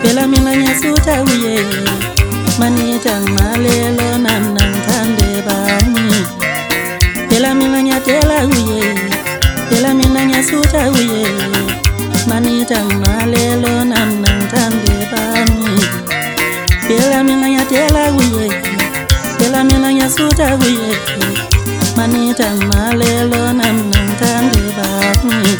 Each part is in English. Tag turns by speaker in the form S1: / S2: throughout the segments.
S1: Phela mina ngiyasuta uye manita malelo nang thande bani. Phela mina ngiyatela uye, phela mina ngiyasuta uye manita malelo nang thande bani. Phela mina ngiyatela uye, phela mina ngiyasuta uye manita malelo nang thande bani.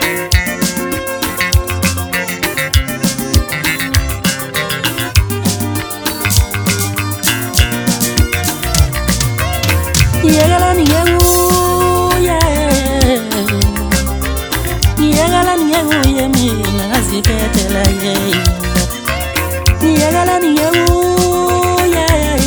S1: Yegalani yengu ye, yegalani yengu ye mina ngaziphetela ye. Yegalani yengu ye,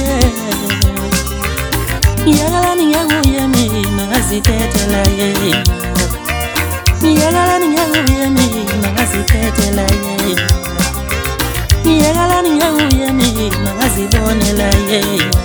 S1: yegalani yengu ye mina ngaziphetela ye. Yegalani yengu ye mina ngaziphetela ye. Yegalani yengu ye mina ngazibonela ye.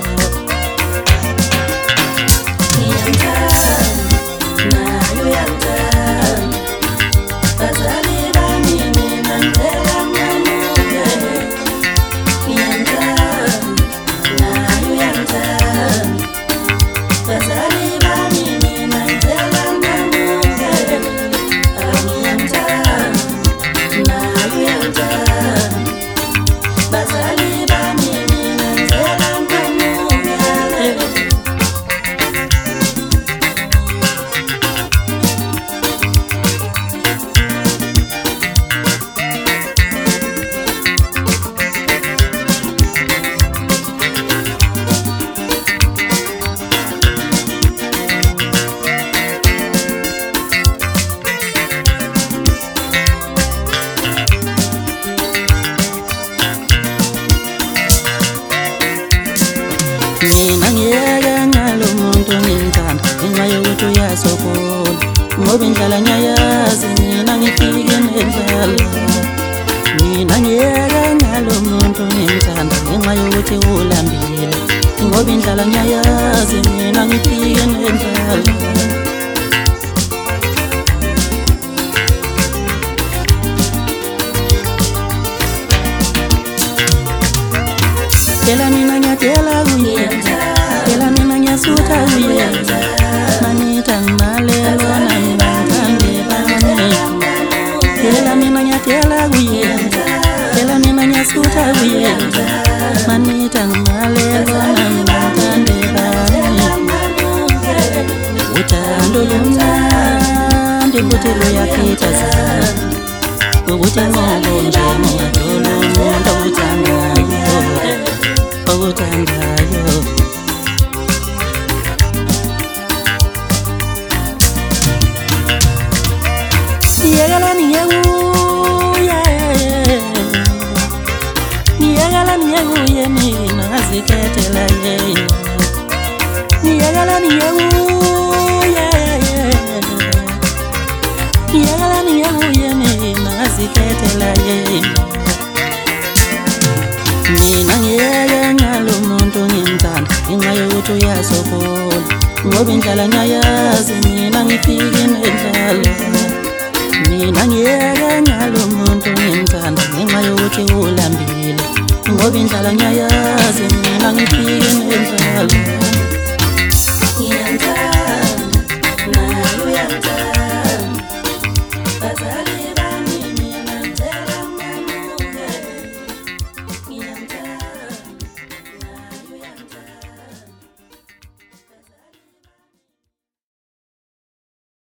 S1: Mina ngiyeke ngalo muntu ngimthanda ngenxa yokuthi uyasokola, ngoba indlela ngiyayazi mina ngifike nendlala. Mina ngiyeke ngalo muntu ngimthanda ngenxa yokuthi ulambile, ngoba indlela ngiyayazi mina ngifike nendlala. Phela mina ngiyatela uye, phela mina ngiyasuta uye manita malelo nang thande bani. Phela mina ngiyatela uye, phela mina ngiyasuta uye manita malelo nang thande bani. Uthando lumnandi futhi luyakhithazana, ukuthi ngobo nje ngingadolo umuntu awuthandayo, awuthandayo. Yegalani yengu ye, yegalani yengu ye mina ngazikhetela ye. Yegalani yengu ye, yegalani yengu ye mina ngazikhetela ye. Mina ngiyeke ngalo muntu ngimthanda ngenxa yokuthi uyasokola, ngoba indlela ngiyayazi mina ngifike nendlala. Mina ngiyeke ngalo muntu ngimthanda ngenxa yokuthi ulambile, ngoba indlela ngiyayazi mina ngifike nendlala. Ngiyamthanda naye uyamthanda.